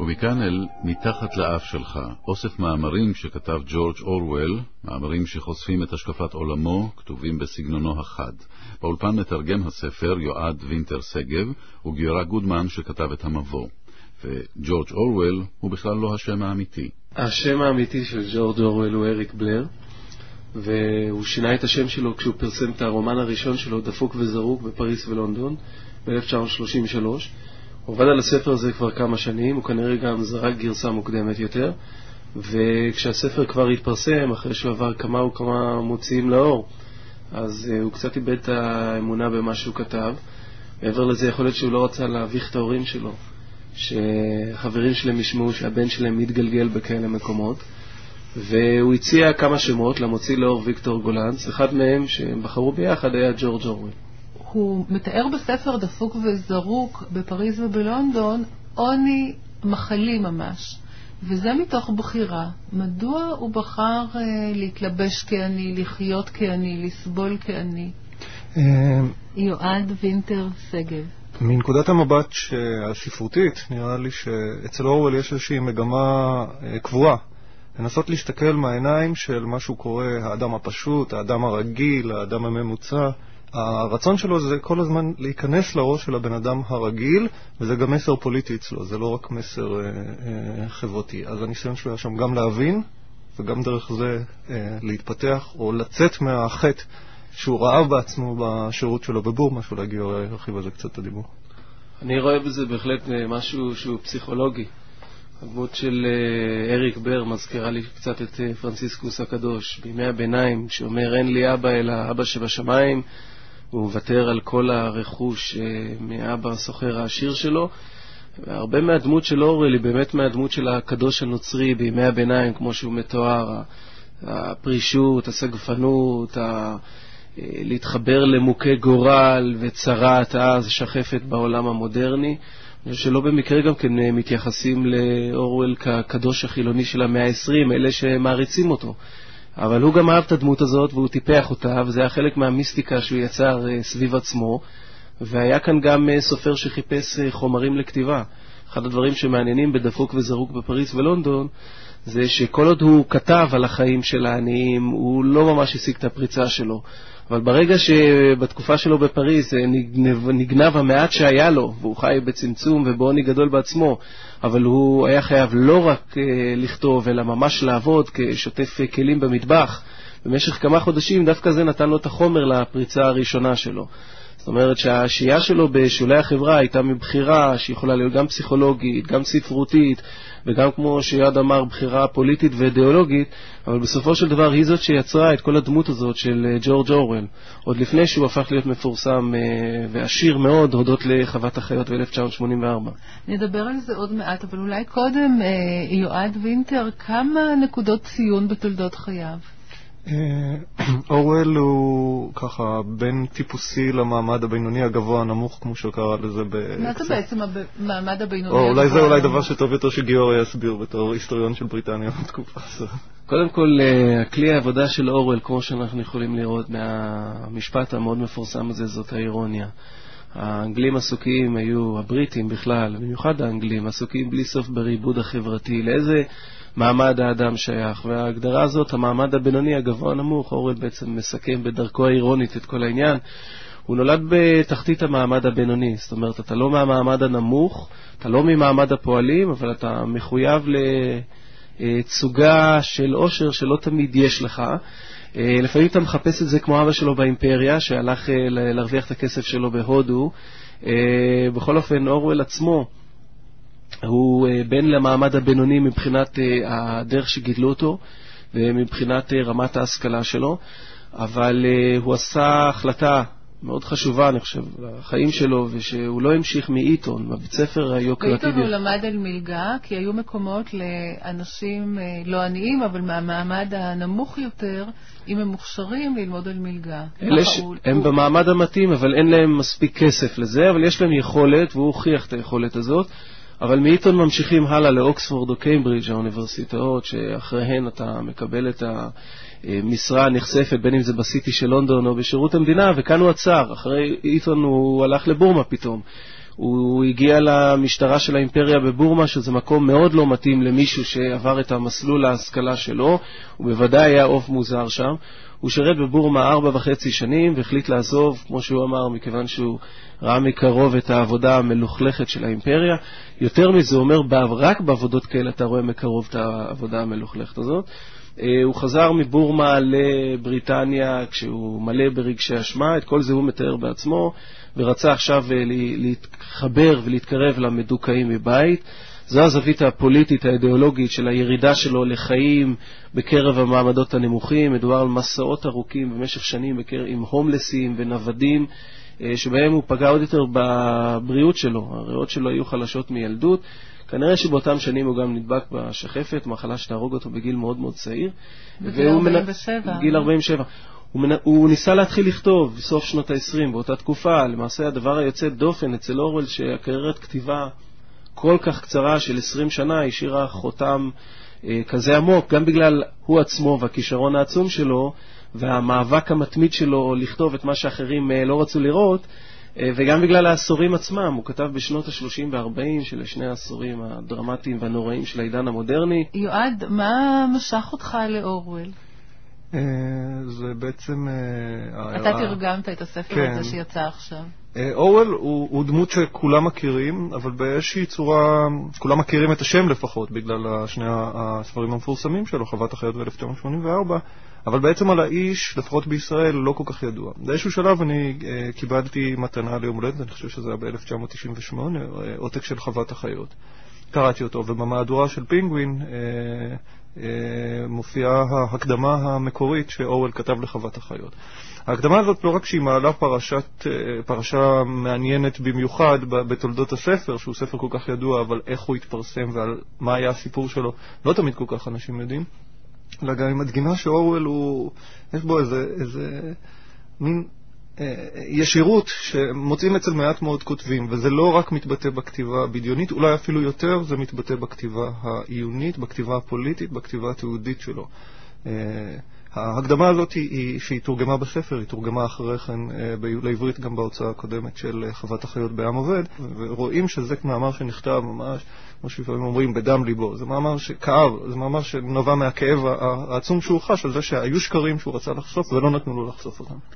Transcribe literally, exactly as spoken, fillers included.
ומכאן אל מתחת לאף שלך, אוסף מאמרים שכתב ג'ורג' אורוול, מאמרים שחושפים את השקפת עולמו, כתובים בסגנונו החד. באולפן מתרגם הספר יועד וינטר סגב, וגיורא גודמן שכתב את המבוא. וג'ורג' אורוול הוא בכלל לא השם האמיתי. השם האמיתי של ג'ורג' אורוול הוא אריק בלר, והוא שינה את השם שלו כשהוא פרסם את הרומן הראשון שלו, דפוק וזרוק, בפריס ולונדון, ב-אלף תשע מאות שלושים ושלוש. הוא עובד על הספר הזה כבר כמה שנים, הוא כנראה גם זרק גרסה מוקדמת יותר, וכשהספר כבר התפרסם, אחרי שהוא עבר כמה וכמה מוציאים לאור, אז uh, הוא קצת איבד את האמונה במה שהוא כתב. מעבר לזה יכול להיות שהוא לא רצה להביך את ההורים שלו, שחברים שלהם ישמעו שהבן שלהם מתגלגל בכאלה מקומות, והוא הציע כמה שמות למוציא לאור ויקטור גולנץ, אחד מהם שהם בחרו ביחד היה ג'ורג' אורוול. הוא מתאר בספר דפוק וזרוק בפריז ובלונדון עוני מחלי ממש, וזה מתוך בחירה. מדוע הוא בחר אה, להתלבש כעני, לחיות כעני, לסבול כעני? יועד וינטר סגב. מנקודת המבט הספרותית נראה לי שאצל אורוול יש איזושהי מגמה קבועה, לנסות להסתכל מהעיניים של מה שהוא קורא האדם הפשוט, האדם הרגיל, האדם הממוצע. הרצון שלו זה כל הזמן להיכנס לראש של הבן אדם הרגיל, וזה גם מסר פוליטי אצלו, זה לא רק מסר אה, אה, חברתי. אז הניסיון שלו היה שם גם להבין, וגם דרך זה אה, להתפתח, או לצאת מהחטא שהוא ראה בעצמו בשירות שלו בבורמה, שאולי גיורא ירחיב על זה קצת את הדיבור. אני רואה בזה בהחלט משהו שהוא פסיכולוגי. הדמות של אה, אריק בלר מזכירה לי קצת את אה, פרנציסקוס הקדוש, בימי הביניים, שאומר אין לי אבא אלא אבא שבשמיים, הוא מוותר על כל הרכוש מאבא הסוחר העשיר שלו. הרבה מהדמות של אורוול היא באמת מהדמות של הקדוש הנוצרי בימי הביניים, כמו שהוא מתואר, הפרישות, הסגפנות, ה... להתחבר למוכי גורל וצרת אז שחפת בעולם המודרני, שלא במקרה גם כן מתייחסים לאורוול כקדוש החילוני של המאה ה-עשרים, אלה שמעריצים אותו. אבל הוא גם אהב את הדמות הזאת והוא טיפח אותה, וזה היה חלק מהמיסטיקה שהוא יצר סביב עצמו, והיה כאן גם סופר שחיפש חומרים לכתיבה. אחד הדברים שמעניינים בדפוק וזרוק בפריס ולונדון, זה שכל עוד הוא כתב על החיים של העניים, הוא לא ממש השיג את הפריצה שלו. אבל ברגע שבתקופה שלו בפריז נגנב, נגנב המעט שהיה לו, והוא חי בצמצום ובעוני גדול בעצמו, אבל הוא היה חייב לא רק לכתוב, אלא ממש לעבוד כשוטף כלים במטבח, במשך כמה חודשים, דווקא זה נתן לו את החומר לפריצה הראשונה שלו. זאת אומרת שהשהייה שלו בשולי החברה הייתה מבחירה שיכולה להיות גם פסיכולוגית, גם ספרותית, וגם כמו שיעד אמר, בחירה פוליטית ואידיאולוגית, אבל בסופו של דבר היא זאת שיצרה את כל הדמות הזאת של ג'ורג' אורוול, עוד לפני שהוא הפך להיות מפורסם ועשיר מאוד, הודות לחוות החיות ב-אלף תשע מאות שמונים וארבע. נדבר על זה עוד מעט, אבל אולי קודם, יועד וינטר, כמה נקודות ציון בתולדות חייו? אורוול הוא ככה בין טיפוסי למעמד הבינוני הגבוה הנמוך, כמו שקרא לזה. מה זה בעצם המעמד הבינוני הגבוה? אולי זה אולי דבר שטוב יותר שגיורא יסביר בתור היסטוריון של בריטניה בתקופה הזאת. קודם כל, הכלי העבודה של אורוול, כמו שאנחנו יכולים לראות מהמשפט המאוד מפורסם הזה, זאת האירוניה. האנגלים עסוקים היו, הבריטים בכלל, במיוחד האנגלים, עסוקים בלי סוף בריבוד החברתי, לאיזה מעמד האדם שייך, וההגדרה הזאת, המעמד הבינוני הגבוה הנמוך, אורוול בעצם מסכם בדרכו האירונית את כל העניין. הוא נולד בתחתית המעמד הבינוני, זאת אומרת, אתה לא מהמעמד הנמוך, אתה לא ממעמד הפועלים, אבל אתה מחויב לצוגה של עושר שלא תמיד יש לך. לפעמים אתה מחפש את זה כמו אבא שלו באימפריה, שהלך להרוויח את הכסף שלו בהודו. בכל אופן, אורוול עצמו, הוא בן למעמד הבינוני מבחינת הדרך שגידלו אותו, ומבחינת רמת ההשכלה שלו, אבל הוא עשה החלטה מאוד חשובה, אני חושב, לחיים שלו, ושהוא לא המשיך מאיתון, בבית ספר היוקרתי. באיתון הוא למד על מלגה, כי היו מקומות לאנשים לא עניים, אבל מהמעמד הנמוך יותר, אם הם מוכשרים, ללמוד על מלגה. הם במעמד המתאים, אבל אין להם מספיק כסף לזה, אבל יש להם יכולת, והוא הוכיח את היכולת הזאת. אבל מאיתון ממשיכים הלאה לאוקספורד או קיימברידג', האוניברסיטאות, שאחריהן אתה מקבל את המשרה הנחשפת, בין אם זה בסיטי של לונדון או בשירות המדינה, וכאן הוא עצר. אחרי איתון הוא הלך לבורמה פתאום. הוא הגיע למשטרה של האימפריה בבורמה, שזה מקום מאוד לא מתאים למישהו שעבר את המסלול ההשכלה שלו, הוא בוודאי היה עוף מוזר שם. הוא שרת בבורמה ארבע וחצי שנים והחליט לעזוב, כמו שהוא אמר, מכיוון שהוא ראה מקרוב את העבודה המלוכלכת של האימפריה. יותר מזה, הוא אומר, רק בעבודות כאלה אתה רואה מקרוב את העבודה המלוכלכת הזאת. הוא חזר מבורמה לבריטניה כשהוא מלא ברגשי אשמה, את כל זה הוא מתאר בעצמו, ורצה עכשיו להתחבר ולהתקרב למדוכאים מבית. זו הזווית הפוליטית האידיאולוגית של הירידה שלו לחיים בקרב המעמדות הנמוכים. מדובר על מסעות ארוכים במשך שנים בקרב, עם הומלסים ונוודים, שבהם הוא פגע עוד יותר בבריאות שלו. הריאות שלו היו חלשות מילדות. כנראה שבאותם שנים הוא גם נדבק בשחפת, מחלה שתהרוג אותו בגיל מאוד מאוד צעיר. בגיל ארבעים ושבע. בגיל ארבעים ושבע. הוא, מנ... הוא ניסה להתחיל לכתוב בסוף שנות ה-עשרים, באותה תקופה. למעשה הדבר היוצא דופן אצל אורוול, שהקריירת כתיבה כל כך קצרה של עשרים שנה השאירה חותם אה, כזה עמוק, גם בגלל הוא עצמו והכישרון העצום שלו, והמאבק המתמיד שלו לכתוב את מה שאחרים אה, לא רצו לראות, וגם בגלל העשורים עצמם. הוא כתב בשנות ה-שלושים וה-ארבעים של שני העשורים הדרמטיים והנוראים של העידן המודרני. יועד, מה משך אותך לאורוול? זה בעצם... אתה תרגמת את הספר הזה שיצא עכשיו. אורוול הוא דמות שכולם מכירים, אבל באיזושהי צורה, כולם מכירים את השם לפחות, בגלל שני הספרים המפורסמים שלו, חוות החיות ב-אלף תשע מאות שמונים וארבע, אבל בעצם על האיש, לפחות בישראל, לא כל כך ידוע. באיזשהו שלב אני uh, קיבלתי מתנה ליום הולדת, אני חושב שזה היה ב-אלף תשע מאות תשעים ושמונה, עותק של חוות החיות. קראתי אותו, ובמהדורה של פינגווין uh, uh, מופיעה ההקדמה המקורית שאורוול כתב לחוות החיות. ההקדמה הזאת לא רק שהיא מעלה פרשת, פרשה מעניינת במיוחד בתולדות הספר, שהוא ספר כל כך ידוע, אבל איך הוא התפרסם ועל מה היה הסיפור שלו, לא תמיד כל כך אנשים יודעים. אלא גם עם הדגימה שאורוול הוא, יש בו איזה, איזה מין אה, ישירות שמוצאים אצל מעט מאוד כותבים, וזה לא רק מתבטא בכתיבה הבדיונית, אולי אפילו יותר, זה מתבטא בכתיבה העיונית, בכתיבה הפוליטית, בכתיבה התיעודית שלו. אה, ההקדמה הזאת היא, שהיא תורגמה בספר, היא תורגמה אחרי כן לעברית גם בהוצאה הקודמת של חוות החיות בעם עובד, ורואים שזה מאמר שנכתב ממש, כמו שלפעמים אומרים, בדם ליבו. זה מאמר שכאב, זה מאמר שנובע מהכאב העצום שהוא חש על זה שהיו שקרים שהוא רצה לחשוף ולא נתנו לו לחשוף אותם.